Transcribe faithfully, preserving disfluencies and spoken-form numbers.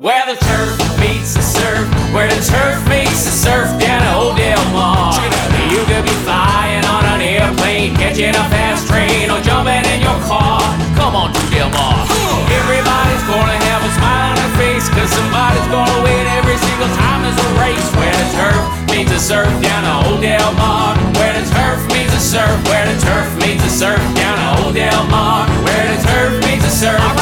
Where the turf meets the surf, where the turf meets the surf down at Old Del Mar. You could be flying on an airplane, catching a fast train, or jumping in your car. Come on to Del Mar. Everybody's gonna have a smile on their face, cause somebody's gonna win every single time there's a race. Where the turf meets the surf down at Old Del Mar. Where the turf meets the surf, where the turf meets the surf down at Old Del Mar. Where the turf meets the surf.